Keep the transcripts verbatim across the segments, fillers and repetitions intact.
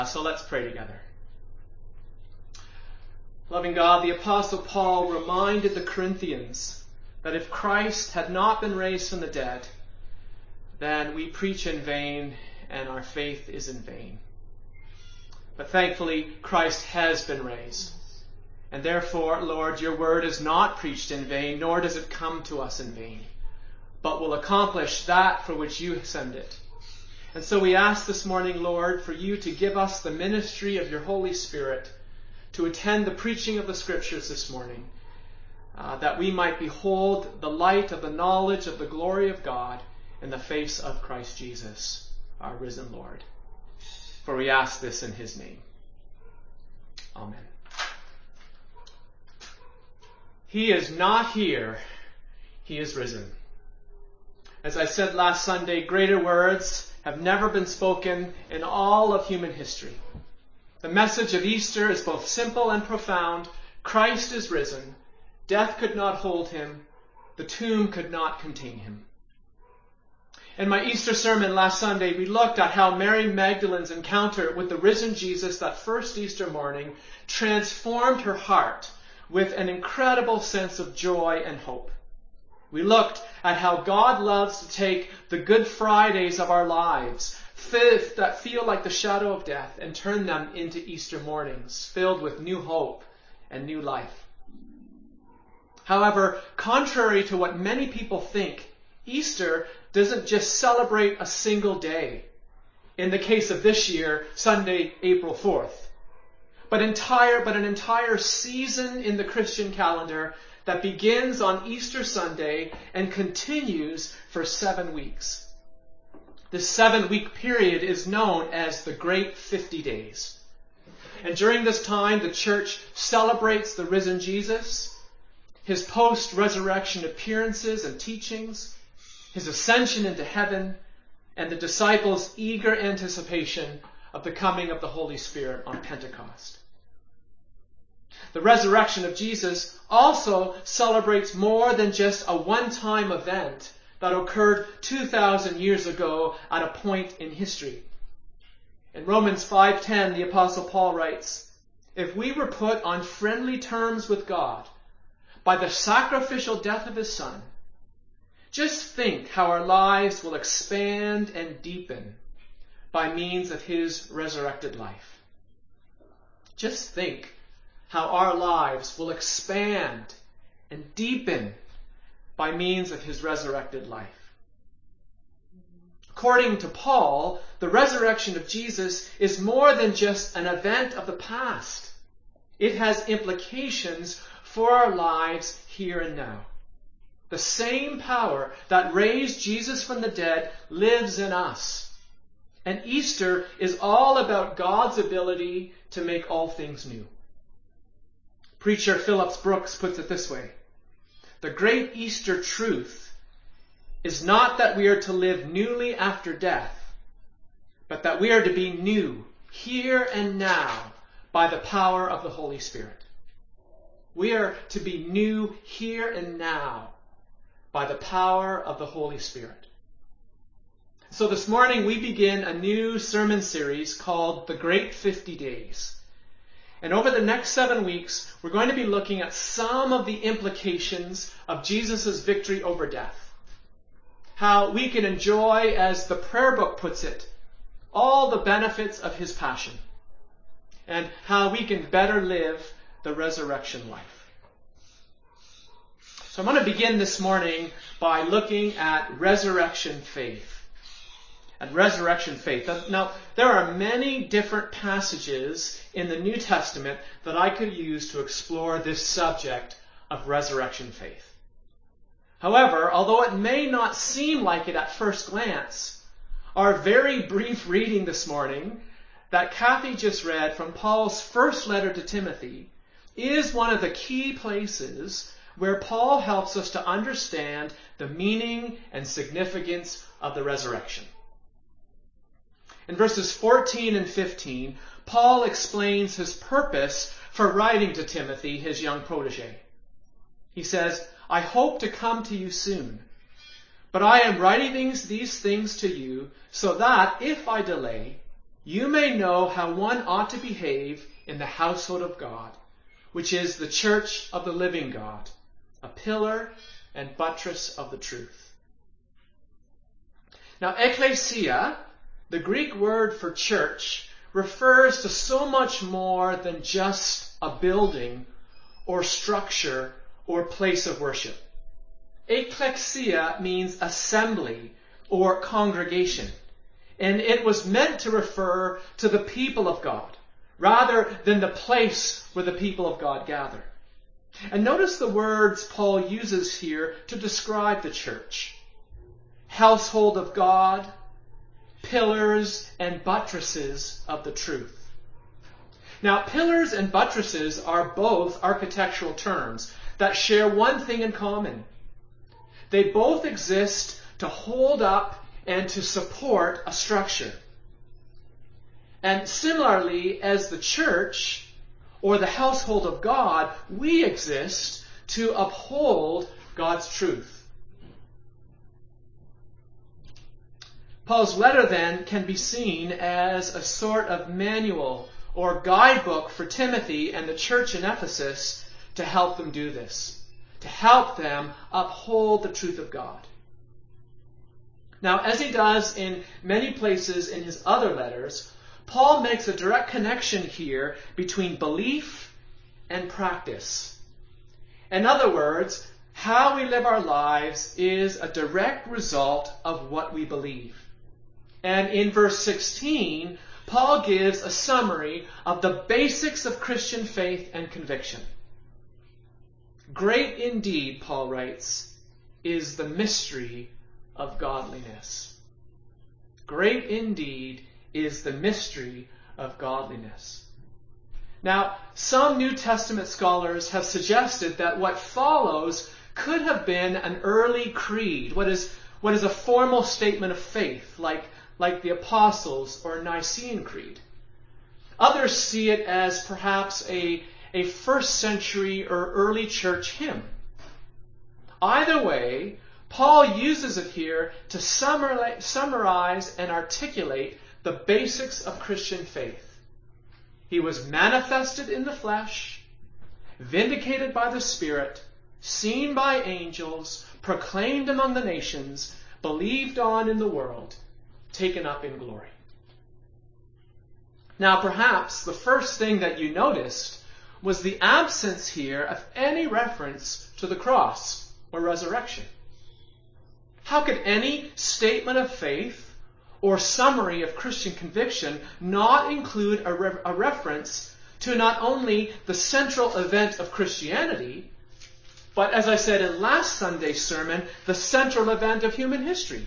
So let's pray together. Loving God, the Apostle Paul reminded the Corinthians that if Christ had not been raised from the dead, then we preach in vain and our faith is in vain. But thankfully, Christ has been raised. And therefore, Lord, your word is not preached in vain, nor does it come to us in vain, but will accomplish that for which you send it. And so we ask this morning, Lord, for you to give us the ministry of your Holy Spirit to attend the preaching of the Scriptures this morning, uh, that we might behold the light of the knowledge of the glory of God in the face of Christ Jesus, our risen Lord. For we ask this in his name. Amen. He is not here. He is risen. As I said last Sunday, greater words have never been spoken in all of human history. The message of Easter is both simple and profound. Christ is risen. Death could not hold him. The tomb could not contain him. In my Easter sermon last Sunday, we looked at how Mary Magdalene's encounter with the risen Jesus that first Easter morning transformed her heart with an incredible sense of joy and hope. We looked at how God loves to take the Good Fridays of our lives that feel like the shadow of death and turn them into Easter mornings filled with new hope and new life. However, contrary to what many people think, Easter doesn't just celebrate a single day. In the case of this year, Sunday, April fourth. But entire, but an entire season in the Christian calendar that begins on Easter Sunday and continues for seven weeks. This seven-week period is known as the Great Fifty Days. And during this time, the church celebrates the risen Jesus, his post-resurrection appearances and teachings, his ascension into heaven, and the disciples' eager anticipation of the coming of the Holy Spirit on Pentecost. The resurrection of Jesus also celebrates more than just a one-time event that occurred two thousand years ago at a point in history. In Romans five ten, the Apostle Paul writes, "If we were put on friendly terms with God by the sacrificial death of his Son, just think how our lives will expand and deepen by means of his resurrected life." Just think how our lives will expand and deepen by means of his resurrected life. According to Paul, the resurrection of Jesus is more than just an event of the past. It has implications for our lives here and now. The same power that raised Jesus from the dead lives in us. And Easter is all about God's ability to make all things new. Preacher Phillips Brooks puts it this way: the great Easter truth is not that we are to live newly after death, but that we are to be new here and now by the power of the Holy Spirit. We are to be new here and now by the power of the Holy Spirit. So this morning we begin a new sermon series called The Great Fifty Days. And over the next seven weeks, we're going to be looking at some of the implications of Jesus' victory over death. How we can enjoy, as the prayer book puts it, all the benefits of his passion. And how we can better live the resurrection life. So I'm going to begin this morning by looking at resurrection faith. And resurrection faith. Now, there are many different passages in the New Testament that I could use to explore this subject of resurrection faith. However, although it may not seem like it at first glance, our very brief reading this morning that Kathy just read from Paul's first letter to Timothy is one of the key places where Paul helps us to understand the meaning and significance of the resurrection. In verses fourteen and fifteen, Paul explains his purpose for writing to Timothy, his young protege. He says, "I hope to come to you soon, but I am writing these, these things to you so that, if I delay, you may know how one ought to behave in the household of God, which is the church of the living God, a pillar and buttress of the truth. Now, ecclesia, the Greek word for church, refers to so much more than just a building or structure or place of worship. Ecclesia means assembly or congregation, and it was meant to refer to the people of God rather than the place where the people of God gather. And notice the words Paul uses here to describe the church: household of God, pillars and buttresses of the truth. Now, pillars and buttresses are both architectural terms that share one thing in common. They both exist to hold up and to support a structure. And similarly, as the church or the household of God, we exist to uphold God's truth. Paul's letter then can be seen as a sort of manual or guidebook for Timothy and the church in Ephesus to help them do this, to help them uphold the truth of God. Now, as he does in many places in his other letters, Paul makes a direct connection here between belief and practice. In other words, how we live our lives is a direct result of what we believe. And in verse sixteen, Paul gives a summary of the basics of Christian faith and conviction. Great indeed, Paul writes, is the mystery of godliness. Great indeed is the mystery of godliness. Now, some New Testament scholars have suggested that what follows could have been an early creed, what is, what is a formal statement of faith, like like the Apostles' or Nicene Creed. Others see it as perhaps a, a first century or early church hymn. Either way, Paul uses it here to summarize and articulate the basics of Christian faith. He was manifested in the flesh, vindicated by the Spirit, seen by angels, proclaimed among the nations, believed on in the world, taken up in glory. Now, perhaps the first thing that you noticed was the absence here of any reference to the cross or resurrection. How could any statement of faith or summary of Christian conviction not include a, re- a reference to not only the central event of Christianity, but, as I said in last Sunday's sermon, the central event of human history?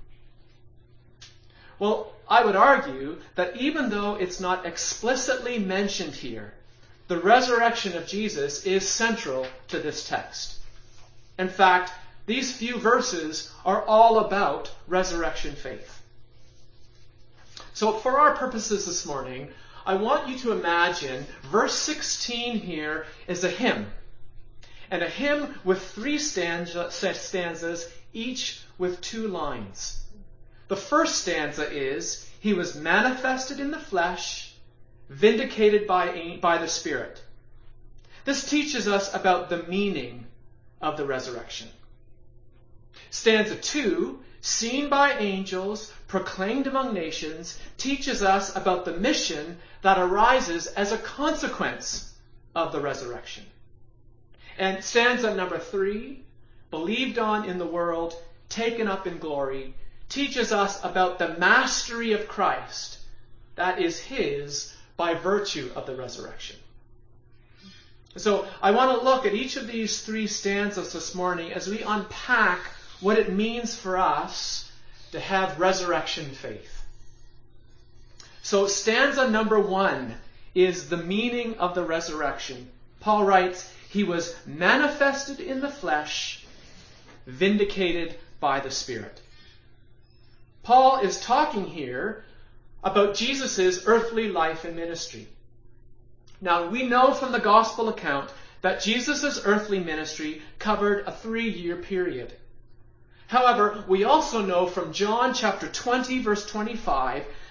Well, I would argue that even though it's not explicitly mentioned here, the resurrection of Jesus is central to this text. In fact, these few verses are all about resurrection faith. So for our purposes this morning, I want you to imagine verse sixteen here is a hymn. And a hymn with three stanzas, each with two lines. The first stanza is, he was manifested in the flesh, vindicated by, by the Spirit. This teaches us about the meaning of the resurrection. Stanza two, seen by angels, proclaimed among nations, teaches us about the mission that arises as a consequence of the resurrection. And stanza number three, believed on in the world, taken up in glory, teaches us about the mastery of Christ that is his by virtue of the resurrection. So I want to look at each of these three stanzas this morning as we unpack what it means for us to have resurrection faith. So stanza number one is the meaning of the resurrection. Paul writes, he was manifested in the flesh, vindicated by the Spirit. Paul is talking here about Jesus' earthly life and ministry. Now, we know from the gospel account that Jesus' earthly ministry covered a three-year period. However, we also know from John chapter twenty, verse twenty-five,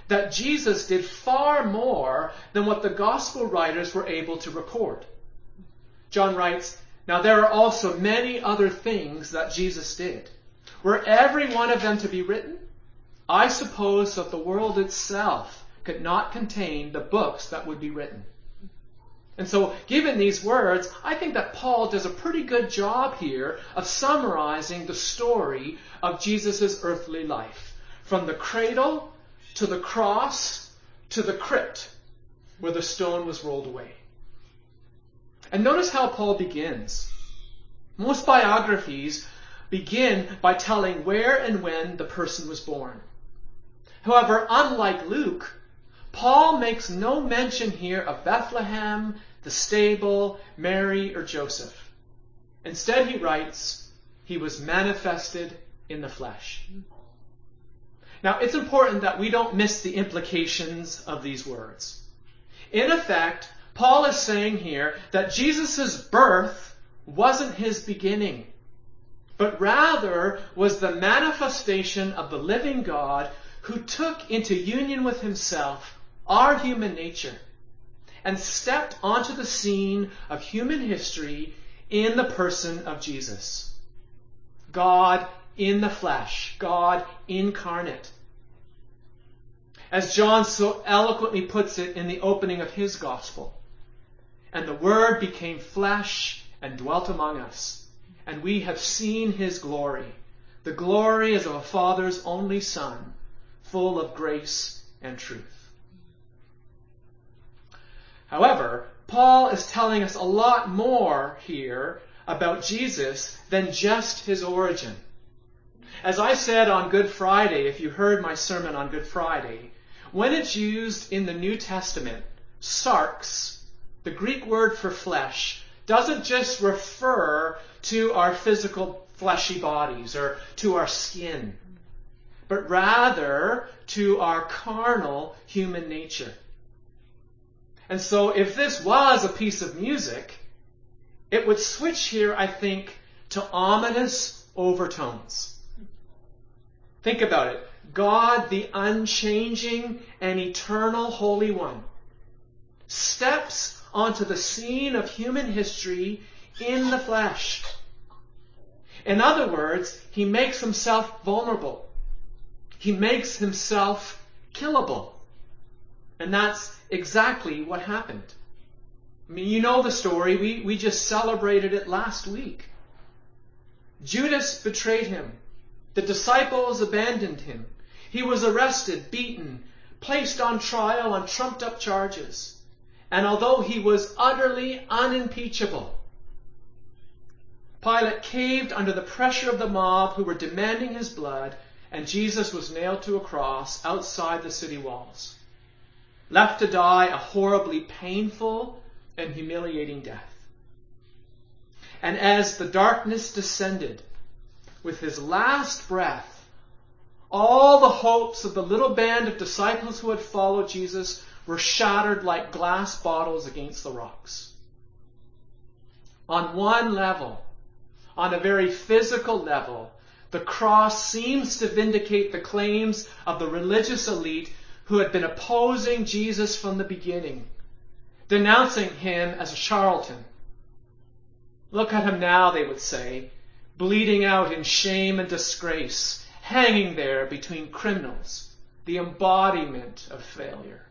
that Jesus did far more than what the gospel writers were able to record. John writes, "Now there are also many other things that Jesus did. Were every one of them to be written, I suppose that the world itself could not contain the books that would be written." And so, given these words, I think that Paul does a pretty good job here of summarizing the story of Jesus' earthly life, from the cradle to the cross to the crypt where the stone was rolled away. And notice how Paul begins. Most biographies begin by telling where and when the person was born. However, unlike Luke, Paul makes no mention here of Bethlehem, the stable, Mary, or Joseph. Instead, he writes, "He was manifested in the flesh." Now, it's important that we don't miss the implications of these words. In effect, Paul is saying here that Jesus' birth wasn't his beginning, but rather was the manifestation of the living God who took into union with himself our human nature and stepped onto the scene of human history in the person of Jesus. God in the flesh, God incarnate. As John so eloquently puts it in the opening of his gospel, "And the Word became flesh and dwelt among us, and we have seen his glory. The glory as of a Father's only Son, full of grace and truth." However, Paul is telling us a lot more here about Jesus than just his origin. As I said on Good Friday, if you heard my sermon on Good Friday, when it's used in the New Testament, sarx, the Greek word for flesh, doesn't just refer to our physical fleshy bodies or to our skin, but rather to our carnal human nature. And so if this was a piece of music, it would switch here, I think, to ominous overtones. Think about it. God, the unchanging and eternal Holy One, steps onto the scene of human history in the flesh. In other words, he makes himself vulnerable. He makes himself killable. And that's exactly what happened. I mean, you know the story. We, we just celebrated it last week. Judas betrayed him. The disciples abandoned him. He was arrested, beaten, placed on trial on trumped-up charges. And although he was utterly unimpeachable, Pilate caved under the pressure of the mob who were demanding his blood, and Jesus was nailed to a cross outside the city walls, left to die a horribly painful and humiliating death. And as the darkness descended, with his last breath, all the hopes of the little band of disciples who had followed Jesus were shattered like glass bottles against the rocks. On one level, on a very physical level, the cross seems to vindicate the claims of the religious elite who had been opposing Jesus from the beginning, denouncing him as a charlatan. Look at him now, they would say, bleeding out in shame and disgrace, hanging there between criminals, the embodiment of failure.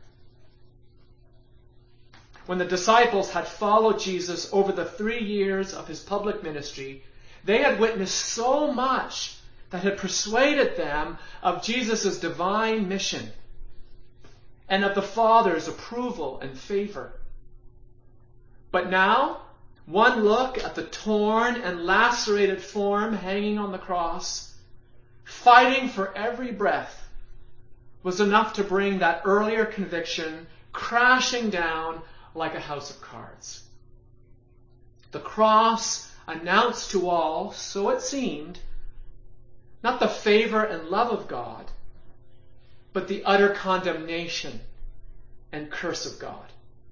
When the disciples had followed Jesus over the three years of his public ministry, they had witnessed so much that had persuaded them of Jesus' divine mission and of the Father's approval and favor. But now, one look at the torn and lacerated form hanging on the cross, fighting for every breath, was enough to bring that earlier conviction crashing down like a house of cards. The cross announced to all, so it seemed, not the favor and love of God, but the utter condemnation and curse of God.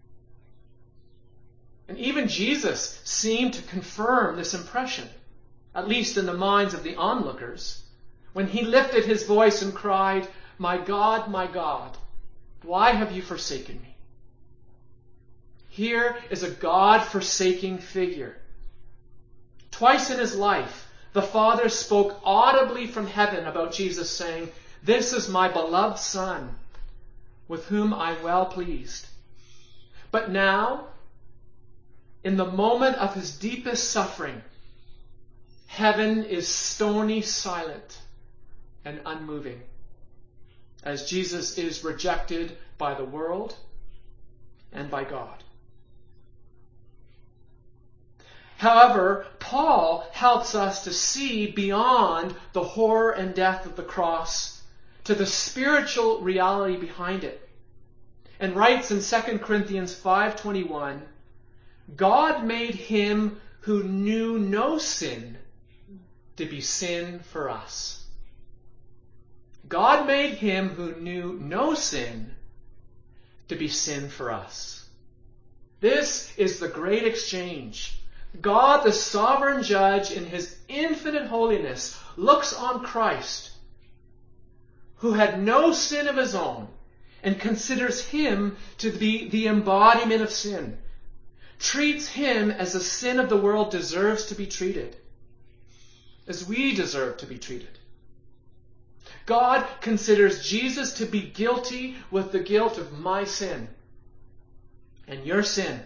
And even Jesus seemed to confirm this impression, at least in the minds of the onlookers, when he lifted his voice and cried, "My God, my God, Why have you forsaken me? Here is a God-forsaking figure. Twice in his life, the Father spoke audibly from heaven about Jesus, saying, "This is my beloved Son, with whom I'm well pleased." But now, in the moment of his deepest suffering, heaven is stony silent and unmoving, as Jesus is rejected by the world and by God. However, Paul helps us to see beyond the horror and death of the cross to the spiritual reality behind it, and writes in Second Corinthians five twenty-one, "God made him who knew no sin to be sin for us." God made him who knew no sin to be sin for us. This is the great exchange. God, the sovereign judge, in his infinite holiness, looks on Christ, who had no sin of his own, and considers him to be the embodiment of sin, treats him as the sin of the world deserves to be treated, as we deserve to be treated. God considers Jesus to be guilty with the guilt of my sin and your sin.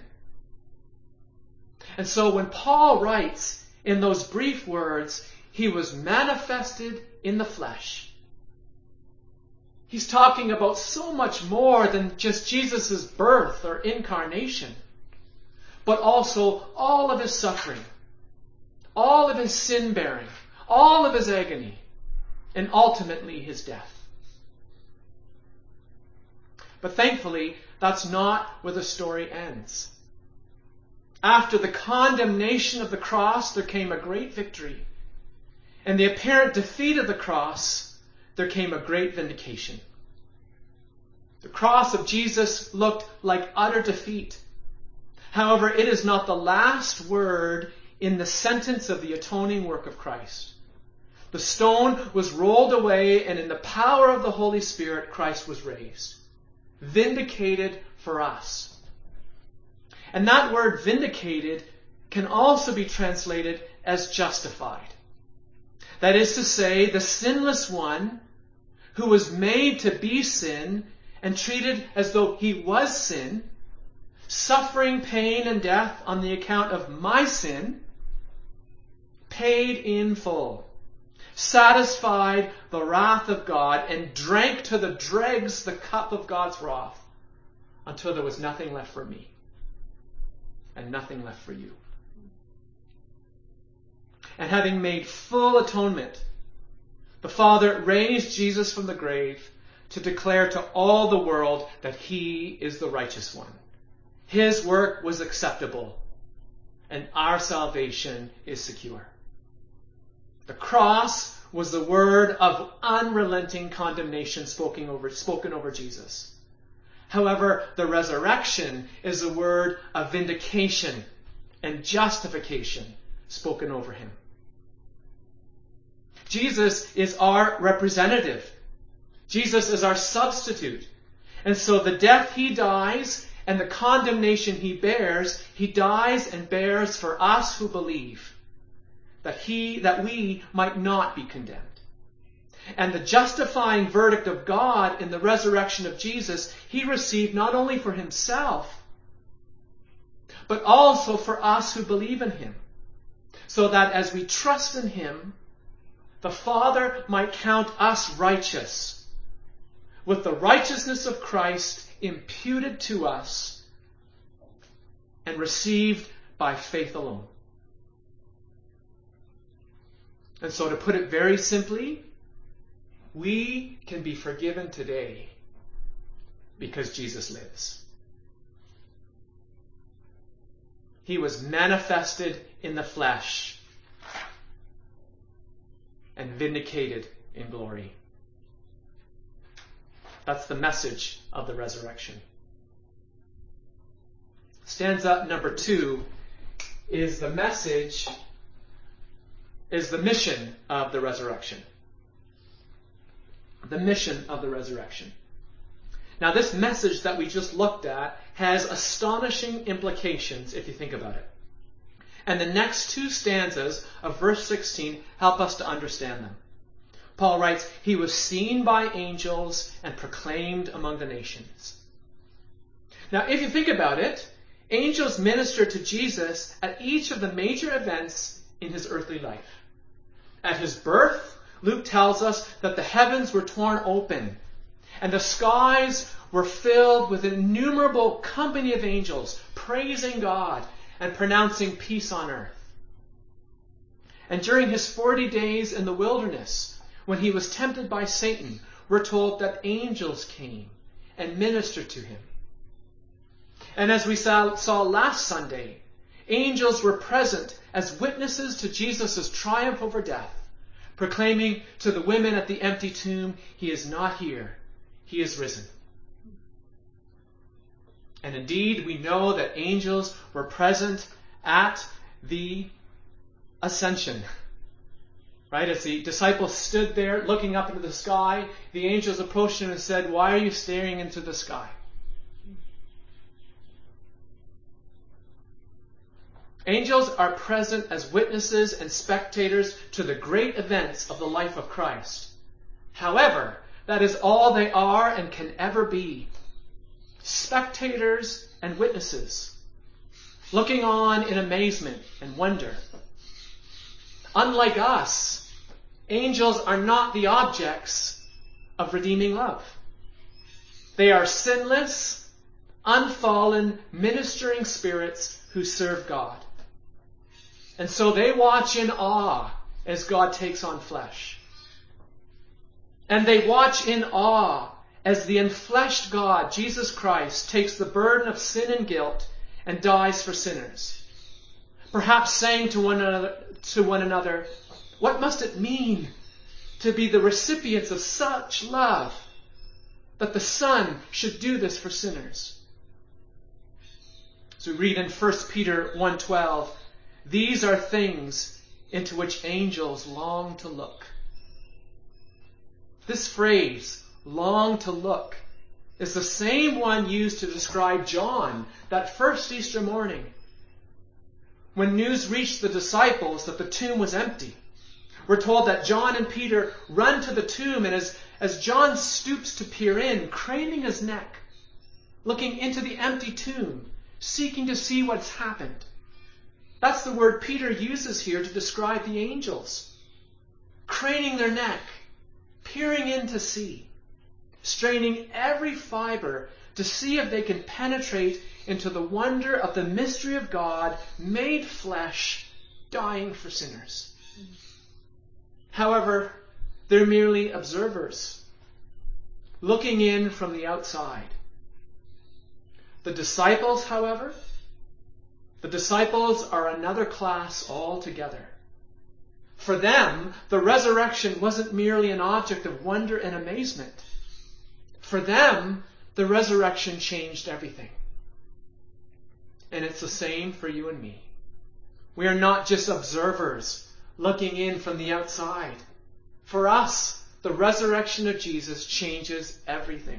And so when Paul writes in those brief words, "He was manifested in the flesh," he's talking about so much more than just Jesus' birth or incarnation, but also all of his suffering, all of his sin-bearing, all of his agony, and ultimately his death. But thankfully, that's not where the story ends. After the condemnation of the cross, there came a great victory. And the apparent defeat of the cross, there came a great vindication. The cross of Jesus looked like utter defeat. However, it is not the last word in the sentence of the atoning work of Christ. The stone was rolled away, and in the power of the Holy Spirit, Christ was raised, vindicated for us. And that word vindicated can also be translated as justified. That is to say, the sinless one who was made to be sin and treated as though he was sin, suffering pain and death on the account of my sin, paid in full, satisfied the wrath of God, and drank to the dregs the cup of God's wrath until there was nothing left for me and nothing left for you. And having made full atonement, the Father raised Jesus from the grave to declare to all the world that he is the righteous one. His work was acceptable, and our salvation is secure. The cross was the word of unrelenting condemnation spoken over, spoken over Jesus. However, the resurrection is a word of vindication and justification spoken over him. Jesus is our representative. Jesus is our substitute. And so the death he dies and the condemnation he bears, he dies and bears for us who believe, that he, that we might not be condemned. And the justifying verdict of God in the resurrection of Jesus, he received not only for himself, but also for us who believe in him, so that as we trust in him, the Father might count us righteous, with the righteousness of Christ imputed to us and received by faith alone. And so, to put it very simply, we can be forgiven today because Jesus lives. He was manifested in the flesh and vindicated in glory. That's the message of the resurrection. Stanza number two is the message, is the mission of the resurrection. The mission of the resurrection. Now, this message that we just looked at has astonishing implications if you think about it. And the next two stanzas of verse sixteen help us to understand them. Paul writes, "He was seen by angels and proclaimed among the nations." Now, if you think about it, angels ministered to Jesus at each of the major events in his earthly life. At his birth, Luke tells us that the heavens were torn open and the skies were filled with an innumerable company of angels praising God and pronouncing peace on earth. And during his forty days in the wilderness, when he was tempted by Satan, we're told that angels came and ministered to him. And as we saw, saw last Sunday, angels were present as witnesses to Jesus' triumph over death, proclaiming to the women at the empty tomb, "He is not here, he is risen." And indeed, we know that angels were present at the ascension. Right? As the disciples stood there looking up into the sky, the angels approached him and said, "Why are you staring into the sky?" Angels are present as witnesses and spectators to the great events of the life of Christ. However, that is all they are and can ever be. Spectators and witnesses, looking on in amazement and wonder. Unlike us, angels are not the objects of redeeming love. They are sinless, unfallen, ministering spirits who serve God. And so they watch in awe as God takes on flesh. And they watch in awe as the enfleshed God, Jesus Christ, takes the burden of sin and guilt and dies for sinners. Perhaps saying to one another, to one another, "What must it mean to be the recipients of such love, that the Son should do this for sinners?" So we read in First Peter one twelve, "These are things into which angels long to look." This phrase, "long to look," is the same one used to describe John that first Easter morning, when news reached the disciples that the tomb was empty. We're told that John and Peter run to the tomb, and as, as John stoops to peer in, craning his neck, looking into the empty tomb, seeking to see what's happened. That's the word Peter uses here to describe the angels. Craning their neck, peering in to see, straining every fiber to see if they can penetrate into the wonder of the mystery of God made flesh, dying for sinners. However, they're merely observers, looking in from the outside. The disciples, however, the disciples are another class altogether. For them, the resurrection wasn't merely an object of wonder and amazement. For them, the resurrection changed everything. And it's the same for you and me. We are not just observers looking in from the outside. For us, the resurrection of Jesus changes everything.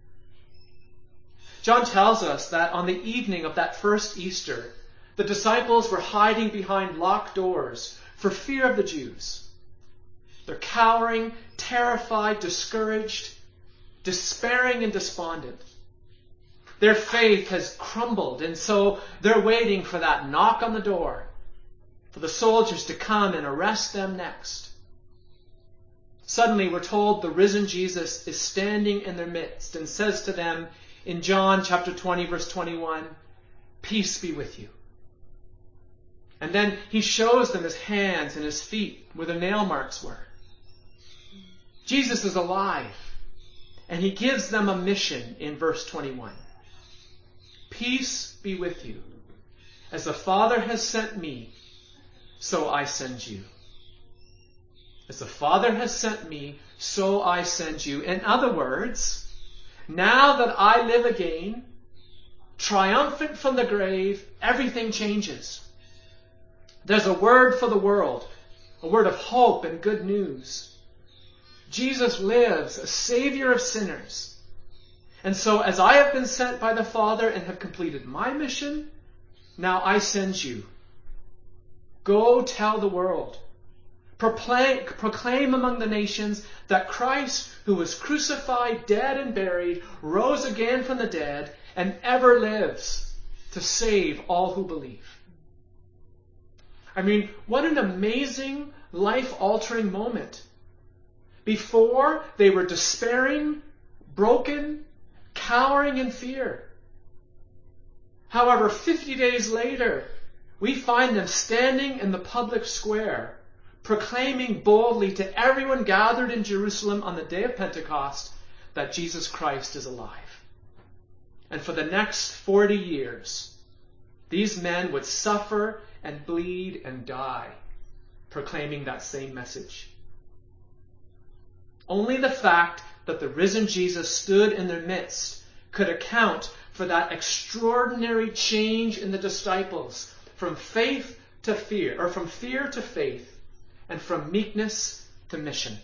John tells us that on the evening of that first Easter, the disciples were hiding behind locked doors for fear of the Jews. They're cowering, terrified, discouraged, despairing and despondent. Their faith has crumbled, and so they're waiting for that knock on the door, for the soldiers to come and arrest them next. Suddenly, we're told the risen Jesus is standing in their midst and says to them in John chapter twenty, verse twenty-one, "Peace be with you." And then he shows them his hands and his feet where the nail marks were. Jesus is alive, and he gives them a mission in verse twenty-one. "Peace be with you. As the Father has sent me, so I send you." As the Father has sent me, so I send you. In other words, now that I live again, triumphant from the grave, everything changes. There's a word for the world, a word of hope and good news. Jesus lives, a Savior of sinners. And so as I have been sent by the Father and have completed my mission, now I send you. Go tell the world. Proclaim, proclaim among the nations that Christ, who was crucified, dead, and buried, rose again from the dead, and ever lives to save all who believe. I mean, what an amazing, life-altering moment. Before, they were despairing, broken, cowering in fear. However, fifty days later, we find them standing in the public square, proclaiming boldly to everyone gathered in Jerusalem on the day of Pentecost that Jesus Christ is alive. And for the next forty years, these men would suffer and bleed and die, proclaiming that same message. Only the fact that the risen Jesus stood in their midst could account for that extraordinary change in the disciples from faith to fear, or from fear to faith, and from meekness to mission.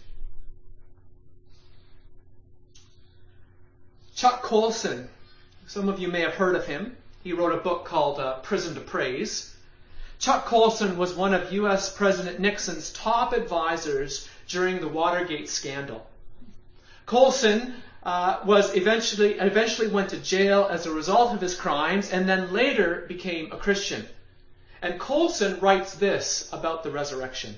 Chuck Colson, some of you may have heard of him. He wrote a book called uh, Prison to Praise. Chuck Colson was one of U S President Nixon's top advisors during the Watergate scandal. Colson uh, was eventually eventually went to jail as a result of his crimes, and then later became a Christian. And Colson writes this about the resurrection.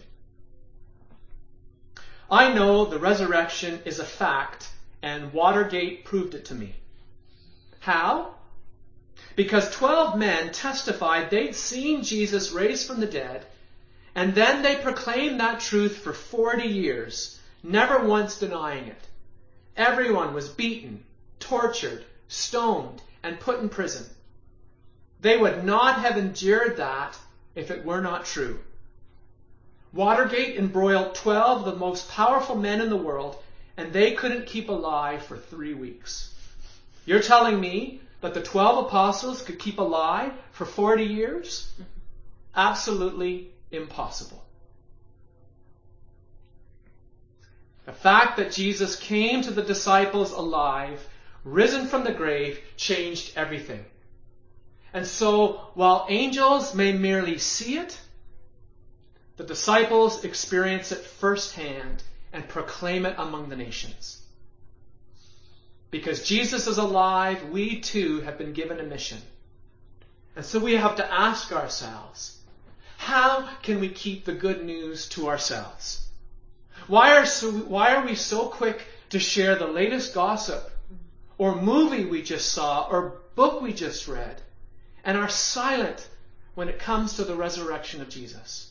I know the resurrection is a fact, and Watergate proved it to me. How? Because twelve men testified they'd seen Jesus raised from the dead, and then they proclaimed that truth for forty years, never once denying it. Everyone was beaten, tortured, stoned, and put in prison. They would not have endured that if it were not true. Watergate embroiled twelve of the most powerful men in the world, and they couldn't keep alive for three weeks. You're telling me that the twelve apostles could keep alive for forty years? Absolutely impossible. The fact that Jesus came to the disciples alive, risen from the grave, changed everything. And so, while angels may merely see it, the disciples experience it firsthand and proclaim it among the nations. Because Jesus is alive, we too have been given a mission. And so we have to ask ourselves, how can we keep the good news to ourselves? Why are, so, why are we so quick to share the latest gossip, or movie we just saw, or book we just read, and are silent when it comes to the resurrection of Jesus?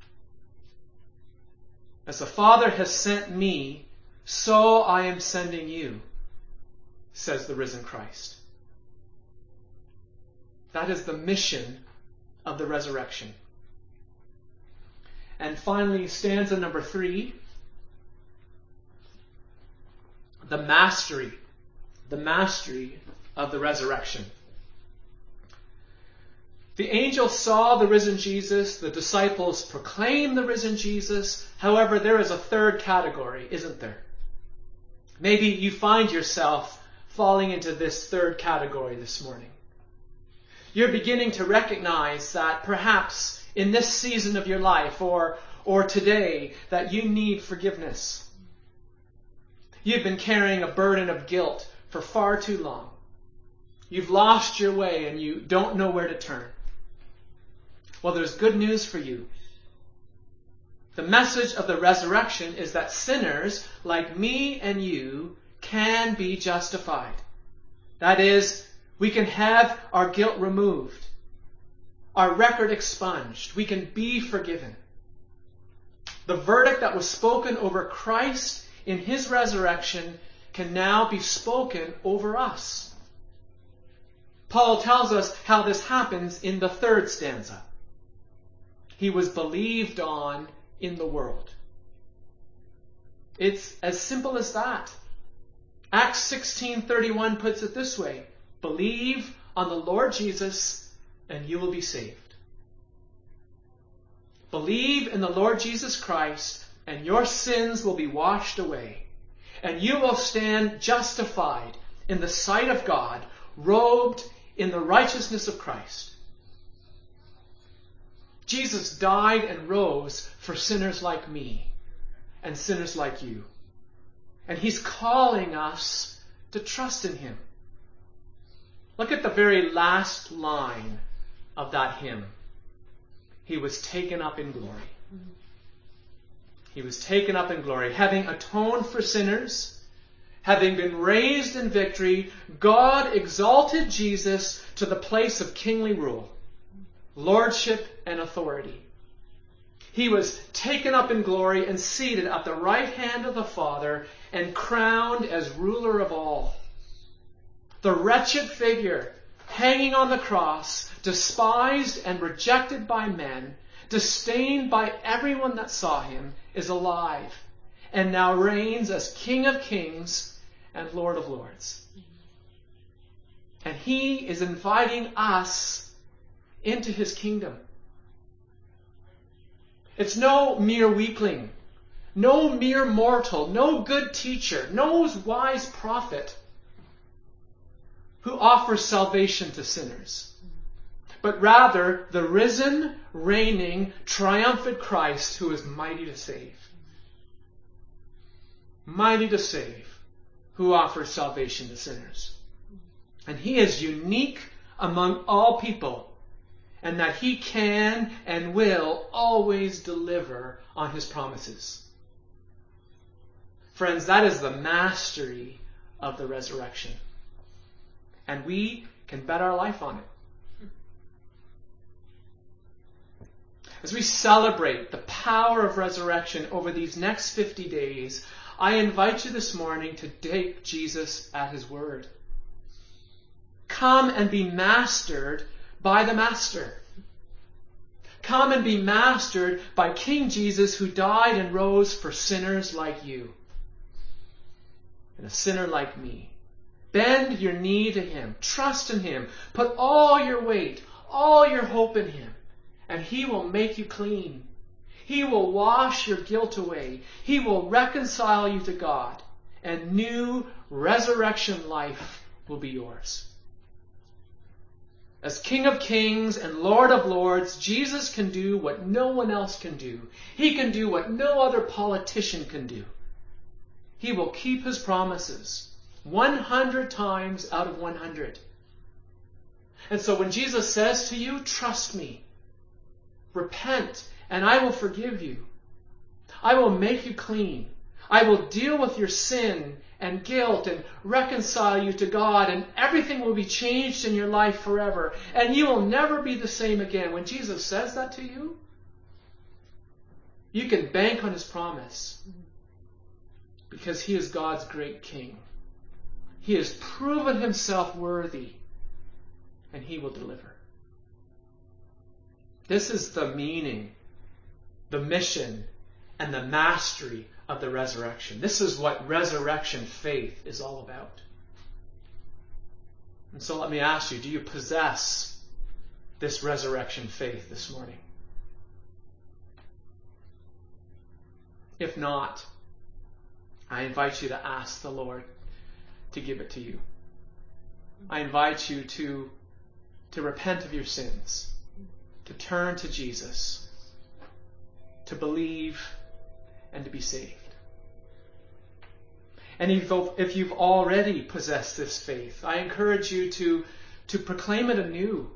As the Father has sent me, so I am sending you, says the risen Christ. That is the mission of the resurrection. And finally, stanza number three, the mastery, the mastery of the resurrection. The angels saw the risen Jesus. The disciples proclaimed the risen Jesus. However, there is a third category, isn't there? Maybe you find yourself falling into this third category this morning. You're beginning to recognize that perhaps in this season of your life, or, or today, that you need forgiveness. You've been carrying a burden of guilt for far too long. You've lost your way and you don't know where to turn. Well, there's good news for you. The message of the resurrection is that sinners like me and you can be justified. That is, we can have our guilt removed, our record expunged. We can be forgiven. The verdict that was spoken over Christ in his resurrection can now be spoken over us. Paul tells us how this happens in the third stanza. He was believed on in the world. It's as simple as that. Acts sixteen thirty-one puts it this way: believe on the Lord Jesus and you will be saved. Believe in the Lord Jesus Christ and your sins will be washed away, and you will stand justified in the sight of God, robed in the righteousness of Christ. Jesus died and rose for sinners like me and sinners like you. And he's calling us to trust in him. Look at the very last line of that hymn. He was taken up in glory. He was taken up in glory, having atoned for sinners, having been raised in victory. God exalted Jesus to the place of kingly rule, lordship, and authority. He was taken up in glory and seated at the right hand of the Father and crowned as ruler of all. The wretched figure hanging on the cross, despised and rejected by men, disdained by everyone that saw him, is alive and now reigns as King of Kings and Lord of Lords. And he is inviting us into his kingdom. It's no mere weakling, no mere mortal, no good teacher, no wise prophet who offers salvation to sinners, but rather the risen, reigning, triumphant Christ who is mighty to save. Mighty to save, who offers salvation to sinners. And he is unique among all people, and that he can and will always deliver on his promises. Friends, that is the mastery of the resurrection. And we can bet our life on it. As we celebrate the power of resurrection over these next fifty days, I invite you this morning to take Jesus at his word. Come and be mastered by the Master. Come and be mastered by King Jesus, who died and rose for sinners like you and a sinner like me. Bend your knee to him. Trust in him. Put all your weight, all your hope in him, and he will make you clean. He will wash your guilt away. He will reconcile you to God, and new resurrection life will be yours. As King of Kings and Lord of Lords, Jesus can do what no one else can do. He can do what no other politician can do. He will keep his promises one hundred times out of one hundred. And so when Jesus says to you, trust me, repent, and I will forgive you. I will make you clean. I will deal with your sin and guilt and reconcile you to God, and everything will be changed in your life forever, and you will never be the same again. When Jesus says that to you, you can bank on his promise, because he is God's great King. He has proven himself worthy, and he will deliver. This is the meaning, the mission, and the mastery of the resurrection. This is what resurrection faith is all about. And so let me ask you, do you possess this resurrection faith this morning? If not, I invite you to ask the Lord to give it to you. I invite you to, to repent of your sins, to turn to Jesus, to believe, and to be saved. And if you've already possessed this faith, I encourage you to, to proclaim it anew,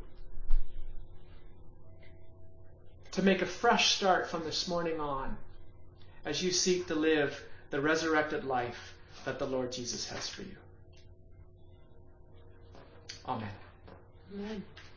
to make a fresh start from this morning on as you seek to live the resurrected life that the Lord Jesus has for you. Amen. Amen.